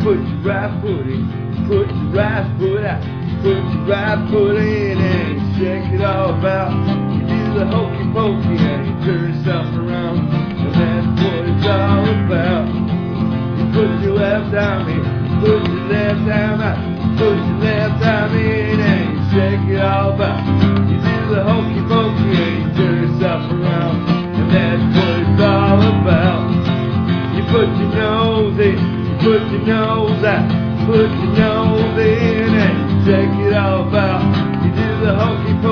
Put your right foot in, put your right foot out, put your right foot in and shake it all about. You do the hokey pokey and you turn yourself around, and that's what it's all about. You put your left arm in, put your left arm out, put your left arm in and you shake it all about. You do the hokey pokey and you turn yourself around, and that's what it's all about. You put your nose in, put your nose out, put your nose in and shake it all about. You do the hokey